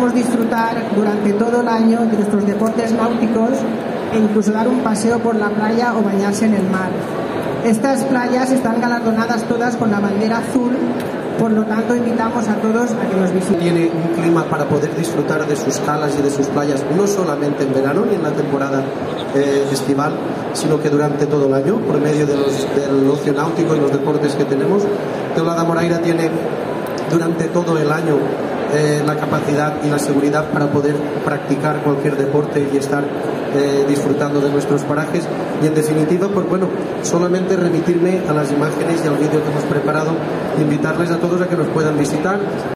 podamos disfrutar durante todo el año de nuestros deportes náuticos e incluso dar un paseo por la playa o bañarse en el mar. Estas playas están galardonadas todas con la bandera azul, por lo tanto invitamos a todos a que nos visiten. Tiene un clima para poder disfrutar de sus calas y de sus playas, no solamente en verano ni en la temporada estival, sino que durante todo el año, por medio del ocio náutico y los deportes que tenemos. Teulada Moraira tiene durante todo el año la capacidad y la seguridad para poder practicar cualquier deporte y estar disfrutando de nuestros parajes. Y en definitiva, pues bueno, solamente remitirme a las imágenes y al vídeo que hemos preparado, invitarles a todos a que nos puedan visitar.